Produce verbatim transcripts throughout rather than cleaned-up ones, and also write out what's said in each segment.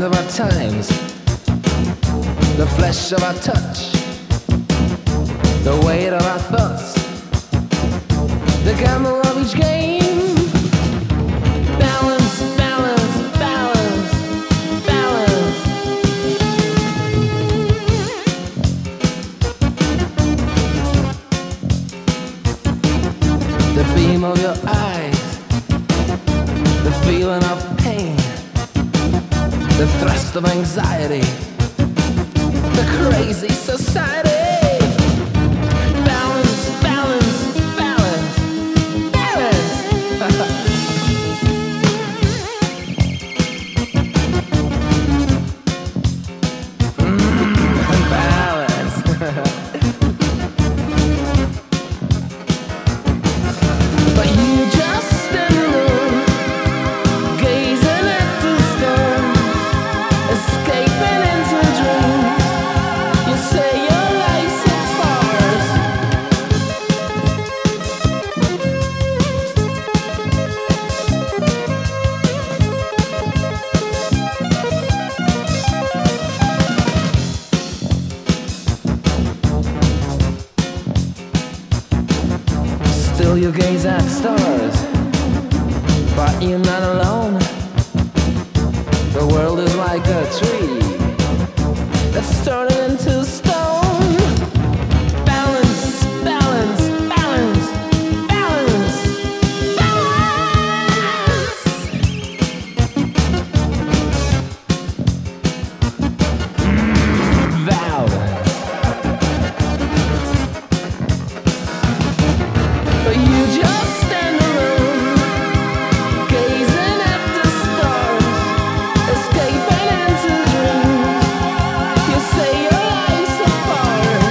of our times, the flesh of our touch, the weight of our thoughts, the gamble of each game. Balance, balance, balance, balance. The beam of your eyes, the feeling of pain, the thrust of anxiety, the crazy society. Balance, balance, balance, balance. mm, balance. But you just stand alone, gazing at the stars, escaping into dreams. You say your life's a farce. Still you gaze at stars, but you're not alone. The world is like a tree that's turning into stone. Balance, balance, balance, balance, balance. Mm, balance. But you just stand alone, gazing at the stars, escaping into dreams. You say your life's a farce.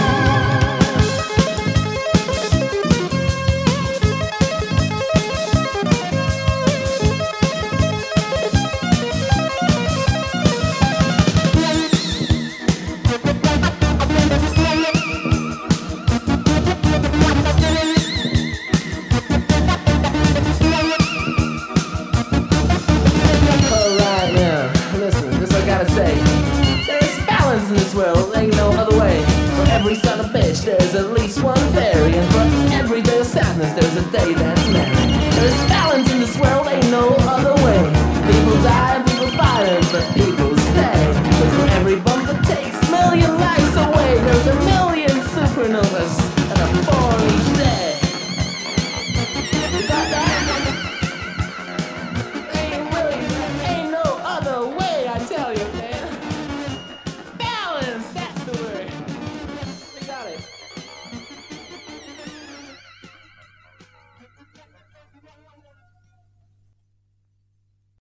Alright, now, listen, this I gotta say. There's balance in this world, ain't no other way. For every son of bitch, there's at least one fairy. And for every day of sadness, there's a day that's